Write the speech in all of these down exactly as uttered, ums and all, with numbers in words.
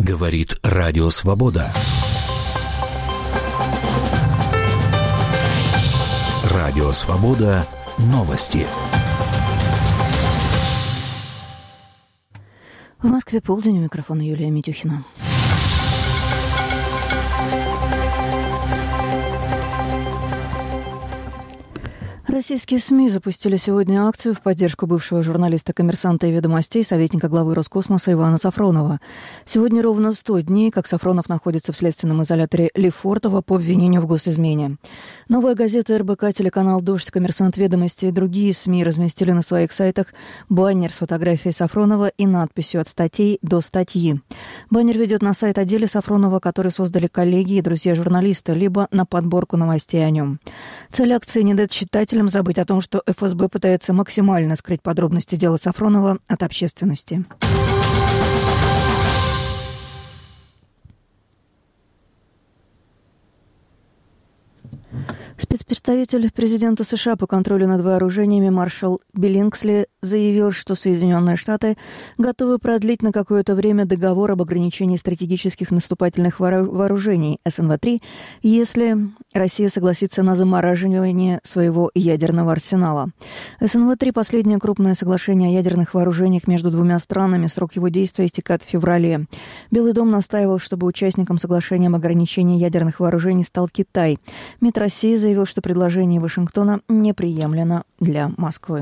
Говорит Радио Свобода. Радио Свобода. Новости. В Москве полдень, у микрофона Юлия Митюхина. Российские СМИ запустили сегодня акцию в поддержку бывшего журналиста «Коммерсанта» и «Ведомостей», советника главы Роскосмоса Ивана Сафронова. Сегодня ровно сто дней, как Сафронов находится в следственном изоляторе Лефортово по обвинению в госизмене. «Новая газета», эр бэ ка, телеканал «Дождь», «Коммерсант», «Ведомости» и другие СМИ разместили на своих сайтах баннер с фотографией Сафронова и надписью «От статей до статьи». Баннер ведет на сайт о деле Сафронова, который создали коллеги и друзья журналиста, либо на подборку новостей о нем. Цель акции — не дать читателям забыть о том, что эф эс бэ пытается максимально скрыть подробности дела Сафронова от общественности. Спецпредставитель президента США по контролю над вооружениями маршал Биллингсли заявил, что Соединенные Штаты готовы продлить на какое-то время договор об ограничении стратегических наступательных вооружений эс эн вэ три, если Россия согласится на замораживание своего ядерного арсенала. эс эн вэ три – последнее крупное соглашение о ядерных вооружениях между двумя странами. Срок его действия истекает в феврале. Белый дом настаивал, чтобы участником соглашения об ограничении ядерных вооружений стал Китай. МИД России заявил, что предложение Вашингтона неприемлемо для Москвы.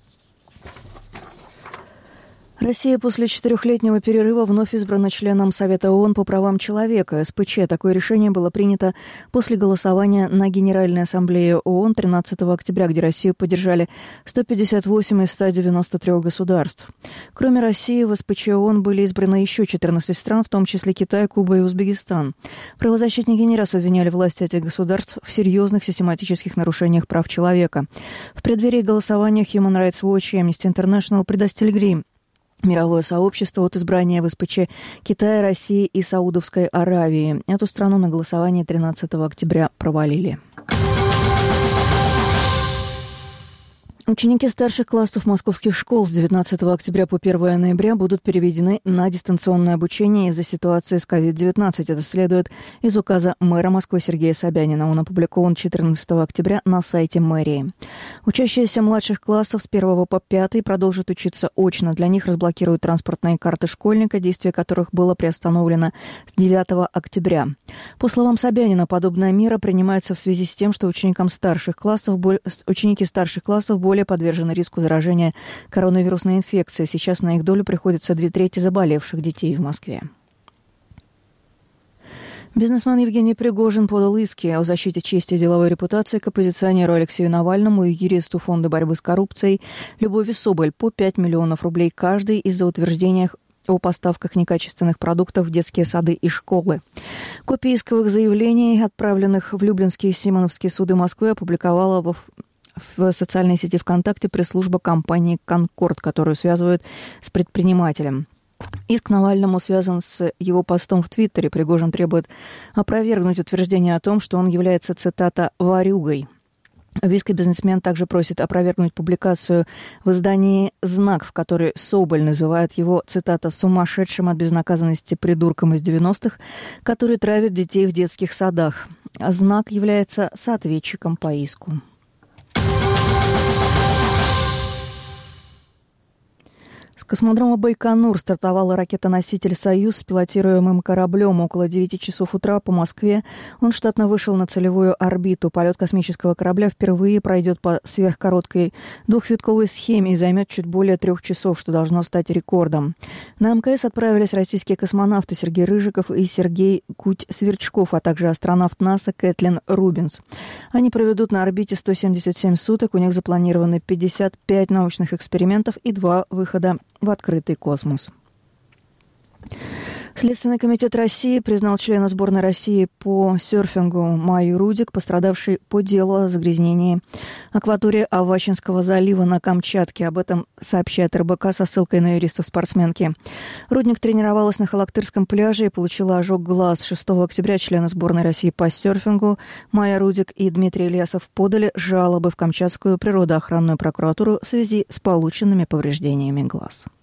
Россия после четырехлетнего перерыва вновь избрана членом Совета ООН по правам человека, эс пэ че. Такое решение было принято после голосования на Генеральной Ассамблее ООН тринадцатого октября, где Россию поддержали сто пятьдесят восемь из ста девяноста трёх государств. Кроме России, в эс пэ че ООН были избраны еще четырнадцать стран, в том числе Китай, Куба и Узбекистан. Правозащитники не раз обвиняли власти этих государств в серьезных систематических нарушениях прав человека. В преддверии голосования Human Rights Watch и Amnesty International предостерегли мировое сообщество от избрания в эс пэ че Китая, России и Саудовской Аравии. Эту страну на голосовании тринадцатого октября провалили. Ученики старших классов московских школ с девятнадцатого октября по первого ноября будут переведены на дистанционное обучение из-за ситуации с ковид девятнадцать. Это следует из указа мэра Москвы Сергея Собянина. Он опубликован четырнадцатого октября на сайте мэрии. Учащиеся младших классов с первого по пятый продолжат учиться очно. Для них разблокируют транспортные карты школьника, действие которых было приостановлено с девятого октября. По словам Собянина, подобная мера принимается в связи с тем, что ученикам старших классов, ученики старших классов более подвержены риску заражения коронавирусной инфекцией. Сейчас на их долю приходится две трети заболевших детей в Москве. Бизнесмен Евгений Пригожин подал иски о защите чести и деловой репутации к оппозиционеру Алексею Навальному и юристу Фонда борьбы с коррупцией Любови Соболь по пять миллионов рублей каждый из-за утверждения о поставках некачественных продуктов в детские сады и школы. Копии исковых заявлений, отправленных в Люблинские и Симоновские суды Москвы, опубликовала в в социальной сети ВКонтакте пресс-служба компании «Конкорд», которую связывают с предпринимателем. Иск Навальному связан с его постом в Твиттере. Пригожин требует опровергнуть утверждение о том, что он является, цитата, «ворюгой». В иске бизнесмен также просит опровергнуть публикацию в издании «Знак», в которой Соболь называет его, цитата, «сумасшедшим от безнаказанности придурком из девяностых, который травит детей в детских садах». «Знак» является соответчиком по иску. С космодрома Байконур стартовала ракета-носитель «Союз» с пилотируемым кораблем. Около девяти часов утра по Москве он штатно вышел на целевую орбиту. Полет космического корабля впервые пройдет по сверхкороткой двухвитковой схеме и займет чуть более трех часов, что должно стать рекордом. На эм ка эс отправились российские космонавты Сергей Рыжиков и Сергей Куть-Сверчков, а также астронавт НАСА Кэтлин Рубинс. Они проведут на орбите сто семьдесят семь суток. У них запланированы пятьдесят пять научных экспериментов и два выхода в открытый космос. Следственный комитет России признал члена сборной России по серфингу Майю Рудик, пострадавшей по делу о загрязнении акватории Авачинского залива на Камчатке. Об этом сообщает эр бэ ка со ссылкой на юристов спортсменки. Рудник тренировалась на Халактырском пляже и получила ожог глаз. шестого октября члены сборной России по серфингу Майя Рудик и Дмитрий Ильясов подали жалобы в Камчатскую природоохранную прокуратуру в связи с полученными повреждениями глаз.